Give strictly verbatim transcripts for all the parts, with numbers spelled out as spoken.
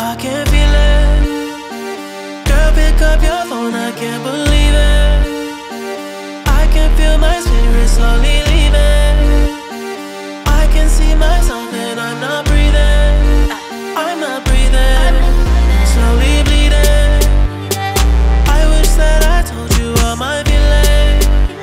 I can feel it. Girl, pick up your phone, I can't believe it. I can feel my spirit slowly leaving. I can see myself and I'm not breathing. I'm not breathing, slowly bleeding. I wish that I told you all my feelings.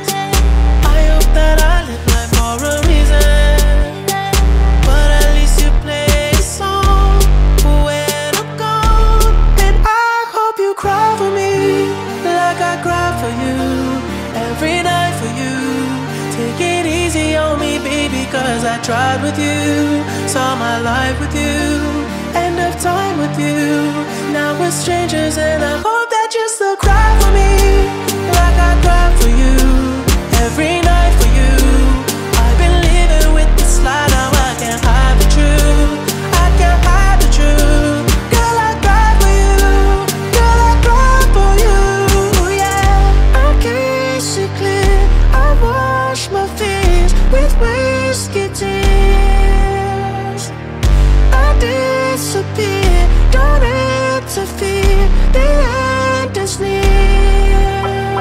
I hope that I live life for a reason. But at least you play a song when I'm gone. And I hope you cry for me like I cry for you every night for you. Take it easy on me, baby, cause I tried with you. Saw my life with you, end of time with you. Now we're strangers and I hope that you still cry for me like I cry for you every night for you. I've been living with this lie, now I can't hide the truth. I can't hide the truth. Girl, I cry for you. Girl, I cry for you. Yeah, I can't see clear. I wash my fears with whiskey tears. I disappear, don't interfere. The end is near.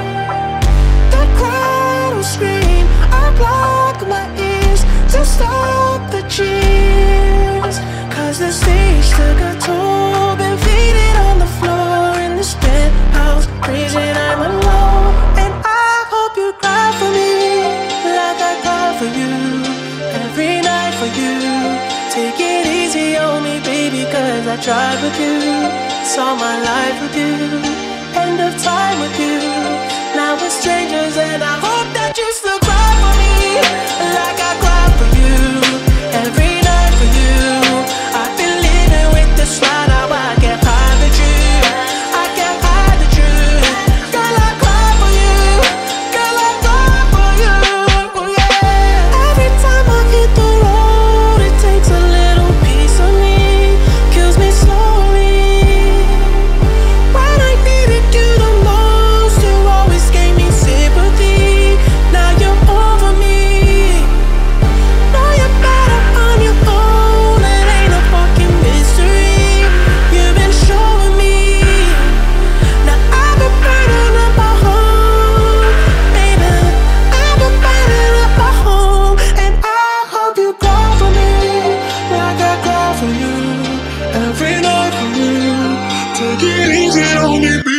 The crowd will scream, I block my ears to stop the cheers. Cause the stage took a toll, been faded on the floor in this penthouse, praising I'm alone. And I hope you cry for me like I cry for you every night for you. Take it easy on me, baby, cause I tried with you. Saw my life with you, end of time with you. Now we're strangers and I hope that you still cry for me like I cry for you every night for you. I've been living with this lie, now I can't hide the truth. I can't hide the truth. Girl, I cry for you. Girl, I cry for you. Yeah. Every time I hit the road, it takes a little piece of me, kills me slowly. When I needed you the most, you always gave me sympathy. Now you're over me. Know you're better on your own, it ain't a fucking mystery. You've been showing me. Now I've been burning up my home, baby. I've been burning up my home. And I hope you cry for me like I cry for you every night for you. Take it easy on me, baby.